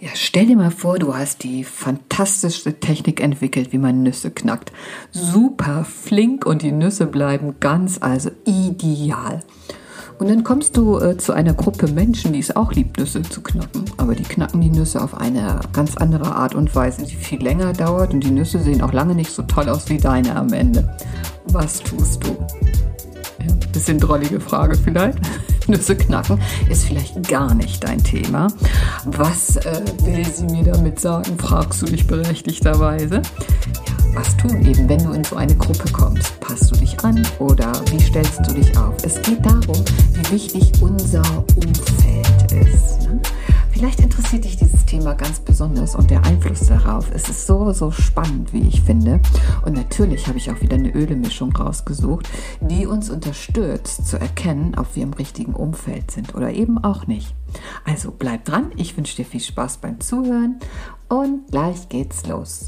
Ja, stell dir mal vor, du hast die fantastischste Technik entwickelt, wie man Nüsse knackt. Super flink und die Nüsse bleiben ganz, also ideal. Und dann kommst du zu einer Gruppe Menschen, die es auch liebt, Nüsse zu knacken. Aber die knacken die Nüsse auf eine ganz andere Art und Weise, die viel länger dauert. Und die Nüsse sehen auch lange nicht so toll aus wie deine am Ende. Was tust du? Ja, bisschen drollige Frage vielleicht. Nüsse knacken ist vielleicht gar nicht dein Thema. Was will sie mir damit sagen, fragst du dich berechtigterweise. Ja, was tun eben, wenn du in so eine Gruppe kommst? Passt du dich an oder wie stellst du dich auf? Es geht darum, wie wichtig unser Umfeld ist. Ne? Vielleicht interessiert dich dieses Thema ganz besonders und der Einfluss darauf. Es ist so spannend, wie ich finde. Und natürlich habe ich auch wieder eine Ölemischung rausgesucht, die uns unterstützt zu erkennen, ob wir im richtigen Umfeld sind oder eben auch nicht. Also bleib dran, ich wünsche dir viel Spaß beim Zuhören und gleich geht's los.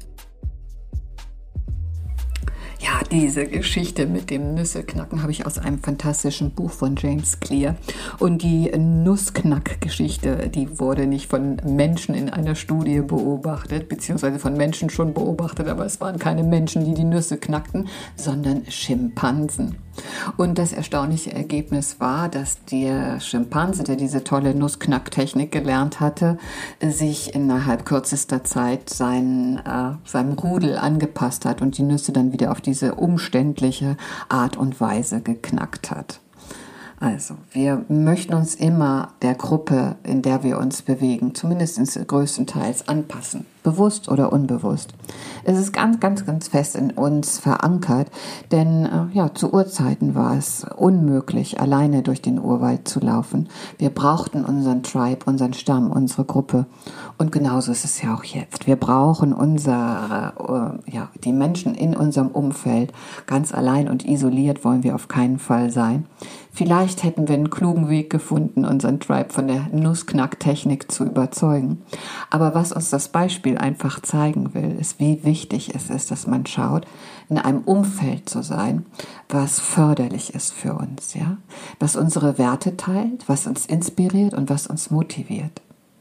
Ja, diese Geschichte mit dem Nüsseknacken habe ich aus einem fantastischen Buch von James Clear. Und die Nussknack-Geschichte, die wurde nicht von Menschen in einer Studie beobachtet, beziehungsweise von Menschen schon beobachtet, aber es waren keine Menschen, die die Nüsse knackten, sondern Schimpansen. Und das erstaunliche Ergebnis war, dass der Schimpanse, der diese tolle Nussknacktechnik gelernt hatte, sich innerhalb kürzester Zeit seinem Rudel angepasst hat und die Nüsse dann wieder auf diese umständliche Art und Weise geknackt hat. Also, wir möchten uns immer der Gruppe, in der wir uns bewegen, zumindest größtenteils anpassen, bewusst oder unbewusst. Es ist ganz fest in uns verankert, denn zu Urzeiten war es unmöglich, alleine durch den Urwald zu laufen. Wir brauchten unseren Tribe, unseren Stamm, unsere Gruppe. Und genauso ist es ja auch jetzt. Wir brauchen die Menschen in unserem Umfeld. Ganz allein und isoliert wollen wir auf keinen Fall sein. Vielleicht hätten wir einen klugen Weg gefunden, unseren Tribe von der Nussknacktechnik zu überzeugen. Aber was uns das Beispiel einfach zeigen will, ist, wie wichtig es ist, dass man schaut, in einem Umfeld zu sein, was förderlich ist für uns, ja, was unsere Werte teilt, was uns inspiriert und was uns motiviert.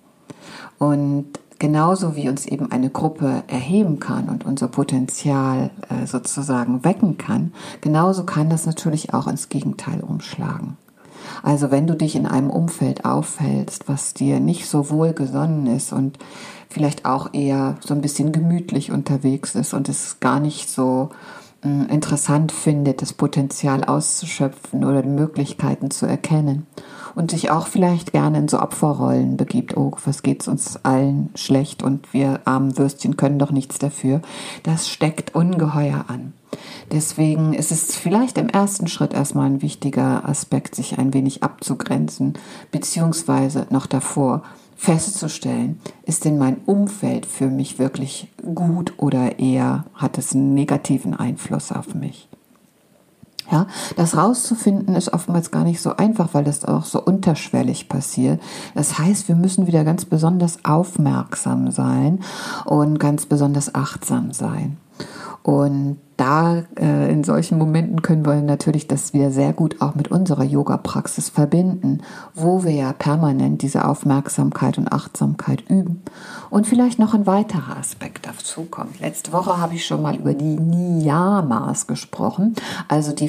Und genauso wie uns eben eine Gruppe erheben kann und unser Potenzial sozusagen wecken kann, genauso kann das natürlich auch ins Gegenteil umschlagen. Also wenn du dich in einem Umfeld aufhältst, was dir nicht so wohlgesonnen ist und vielleicht auch eher so ein bisschen gemütlich unterwegs ist und es gar nicht so interessant findet, das Potenzial auszuschöpfen oder die Möglichkeiten zu erkennen und sich auch vielleicht gerne in so Opferrollen begibt, oh, was geht's uns allen schlecht und wir armen Würstchen können doch nichts dafür, das steckt ungeheuer an. Deswegen ist es vielleicht im ersten Schritt erstmal ein wichtiger Aspekt, sich ein wenig abzugrenzen, beziehungsweise noch davor festzustellen, ist denn mein Umfeld für mich wirklich gut oder eher hat es einen negativen Einfluss auf mich? Ja, das rauszufinden ist oftmals gar nicht so einfach, weil das auch so unterschwellig passiert. Das heißt, wir müssen wieder ganz besonders aufmerksam sein und ganz besonders achtsam sein. Und da in solchen Momenten können wir natürlich das wieder sehr gut auch mit unserer Yoga-Praxis verbinden, wo wir ja permanent diese Aufmerksamkeit und Achtsamkeit üben. Und vielleicht noch ein weiterer Aspekt dazu kommt. Letzte Woche habe ich schon mal über die Niyamas gesprochen, also die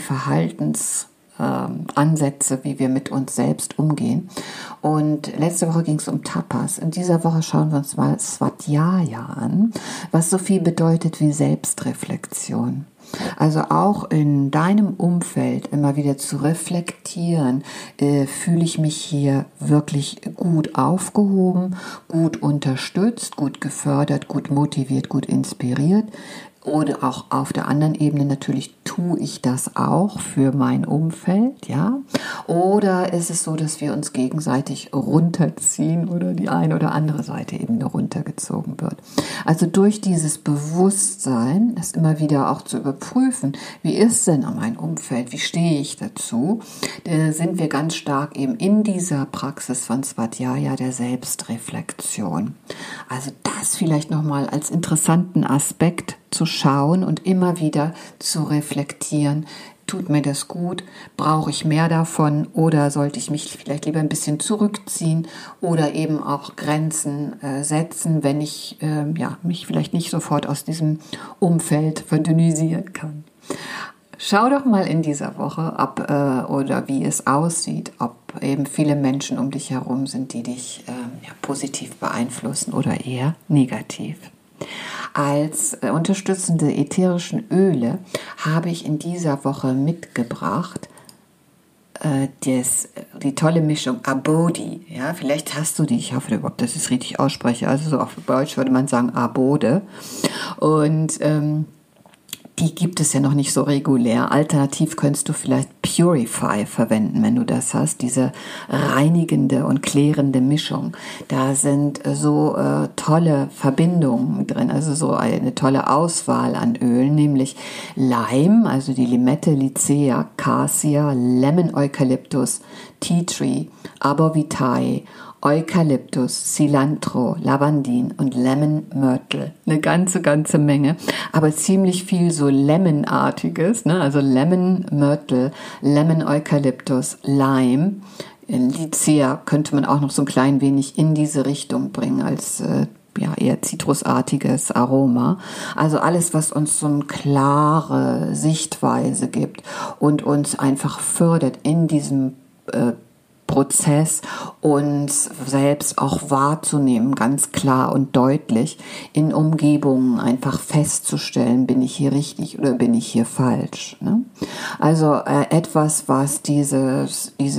Ansätze, wie wir mit uns selbst umgehen. Und letzte Woche ging es um Tapas. In dieser Woche schauen wir uns mal Svadhyaya an, was so viel bedeutet wie Selbstreflexion. Also auch in deinem Umfeld immer wieder zu reflektieren, fühle ich mich hier wirklich gut aufgehoben, gut unterstützt, gut gefördert, gut motiviert, gut inspiriert. Oder auch auf der anderen Ebene natürlich tue ich das auch für mein Umfeld, ja? Oder ist es so, dass wir uns gegenseitig runterziehen oder die eine oder andere Seite eben nur runtergezogen wird? Also durch dieses Bewusstsein, das immer wieder auch zu überprüfen, wie ist denn mein Umfeld, wie stehe ich dazu, sind wir ganz stark eben in dieser Praxis von Svadhyaya, der Selbstreflexion. Also das vielleicht nochmal als interessanten Aspekt zu schauen und immer wieder zu reflektieren, Tut mir das gut? Brauche ich mehr davon? Oder sollte ich mich vielleicht lieber ein bisschen zurückziehen oder eben auch Grenzen setzen, wenn ich mich vielleicht nicht sofort aus diesem Umfeld verdünnisieren kann? Schau doch mal in dieser Woche, ob oder wie es aussieht, ob eben viele Menschen um dich herum sind, die dich positiv beeinflussen oder eher negativ. Als unterstützende ätherischen Öle habe ich in dieser Woche mitgebracht die tolle Mischung Abode. Ja, vielleicht hast du die, ich hoffe überhaupt, dass ich es richtig ausspreche, also so auf Deutsch würde man sagen Abode. Und die gibt es ja noch nicht so regulär. Alternativ könntest du vielleicht Purify verwenden, wenn du das hast. Diese reinigende und klärende Mischung. Da sind so tolle Verbindungen drin, also so eine tolle Auswahl an Ölen, nämlich Lime, also die Limette, Lycea, Cassia, Lemon Eucalyptus, Tea Tree, Arbor Vitae, Eukalyptus, Cilantro, Lavandin und Lemon Myrtle. Eine ganze Menge, aber ziemlich viel so Lemonartiges, ne? Also Lemon Myrtle, Lemon Eukalyptus, Lime, Lycea könnte man auch noch so ein klein wenig in diese Richtung bringen als eher zitrusartiges Aroma. Also alles, was uns so eine klare Sichtweise gibt und uns einfach fördert in diesem Prozess, uns selbst auch wahrzunehmen, ganz klar und deutlich in Umgebungen einfach festzustellen, bin ich hier richtig oder bin ich hier falsch. Ne? Also etwas, was diese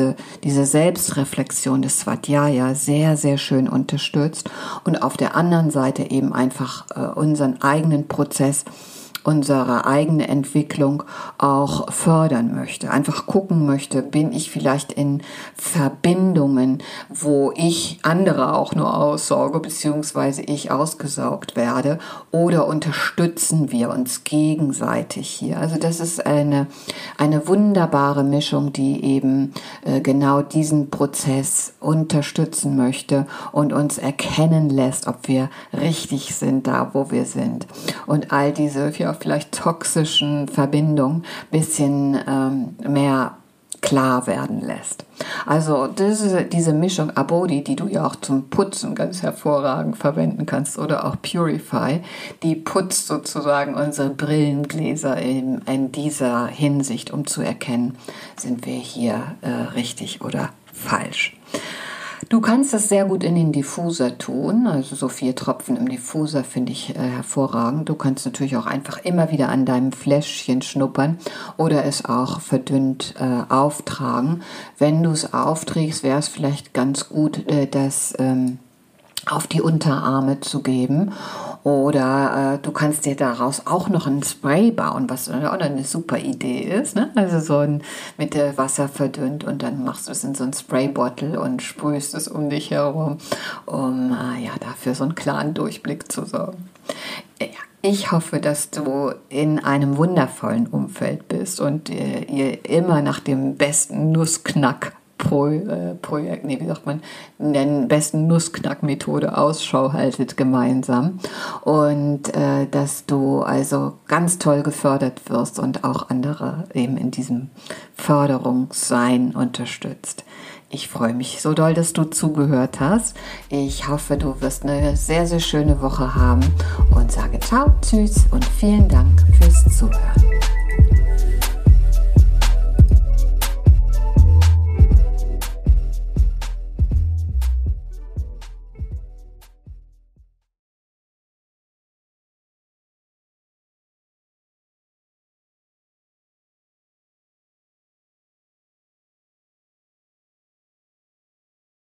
Selbstreflexion des Svadhyaya sehr, sehr schön unterstützt und auf der anderen Seite eben einfach unseren eigenen Prozess, unsere eigene Entwicklung auch fördern möchte. Einfach gucken möchte, bin ich vielleicht in Verbindungen, wo ich andere auch nur aussauge, beziehungsweise ich ausgesaugt werde, oder unterstützen wir uns gegenseitig hier. Also das ist eine wunderbare Mischung, die eben genau diesen Prozess unterstützen möchte und uns erkennen lässt, ob wir richtig sind, da wo wir sind. Und all diese vielleicht toxischen Verbindungen bisschen mehr klar werden lässt. Also diese Mischung Abode, die du ja auch zum Putzen ganz hervorragend verwenden kannst, oder auch Purify, die putzt sozusagen unsere Brillengläser in dieser Hinsicht, um zu erkennen, sind wir hier richtig oder falsch. Du kannst das sehr gut in den Diffuser tun, also so 4 Tropfen im Diffuser finde ich hervorragend. Du kannst natürlich auch einfach immer wieder an deinem Fläschchen schnuppern oder es auch verdünnt auftragen. Wenn du es aufträgst, wäre es vielleicht ganz gut, das auf die Unterarme zu geben. Oder du kannst dir daraus auch noch ein Spray bauen, was auch eine super Idee ist. Ne? Also so mit Wasser verdünnt und dann machst du es in so ein Spraybottle und sprühst es um dich herum, um dafür so einen klaren Durchblick zu sorgen. Ja. Ich hoffe, dass du in einem wundervollen Umfeld bist und ihr immer nach dem besten besten Nussknackmethode Ausschau haltet gemeinsam und dass du also ganz toll gefördert wirst und auch andere eben in diesem Förderungssein unterstützt. Ich freue mich so doll, dass du zugehört hast. Ich hoffe, du wirst eine sehr, sehr schöne Woche haben und sage ciao, tschüss und vielen Dank fürs Zuhören.